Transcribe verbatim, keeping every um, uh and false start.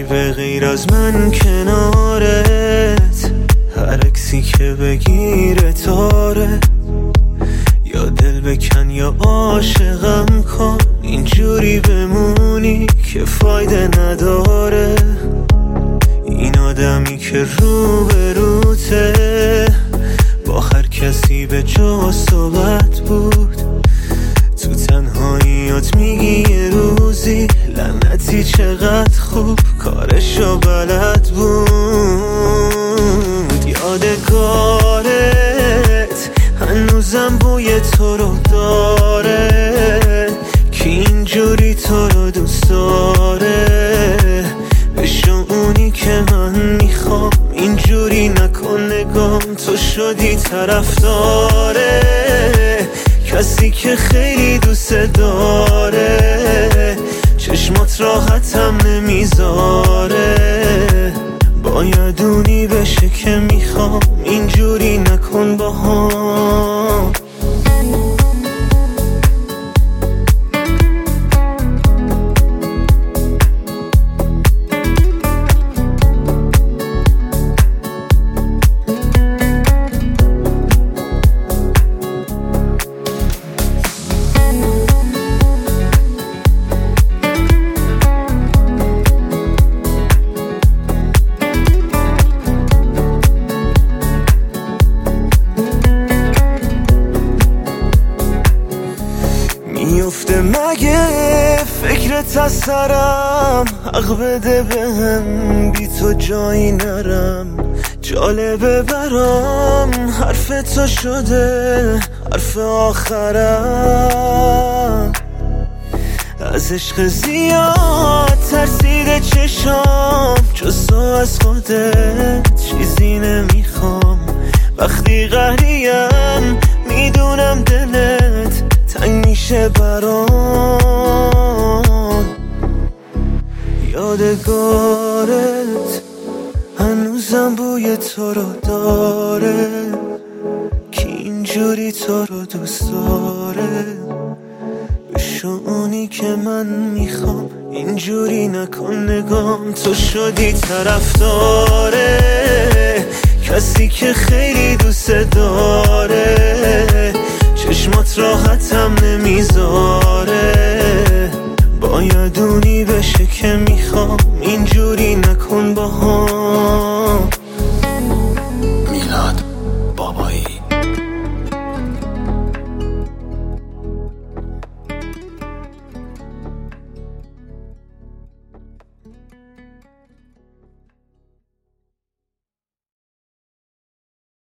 به غیر از من کنارت، هر عکسی که بگیره تاره. یا دل بکن یا عاشقم کن، اینجوری بمونی که فایده نداره. این آدمی که رو به روته با هر کسی به جا صحبت بود، تو تنهاییات میگی یه روزی لعنتی چقدر خوب کارشو بلد بود. یادگارت هنوزم بوی تو رو داره، که اینجوری تو رو دوست داره. بشو اونی که من میخوام، اینجوری نکن نگام، تو شدی طرفداره کسی که خیلی دوست داره. چشمات راحتم نمیذاره، باید اونی بشه که میخوام، اینجوری نکن با هم. میفته مگه فکرت از سرم، حق بده بهم بی تو جایی نرم. جالبه برام حرف تو شده حرف آخرم. از عشق زیاد ترسیده چشام، جز تو از خودت چیزی نمیخوام. وقتی قهریم میدونم دلت تنگ میشه برام. یادگارت هنوزم بوی تو رو داره، که اینجوری تو رو دوست داره. بشو اونی که من میخوام، اینجوری نکن نگام، تو شدی طرفداره کسی که خیلی دوست داره. چشمات راحتم نمیذاره، باید اونی بشه که میخوام،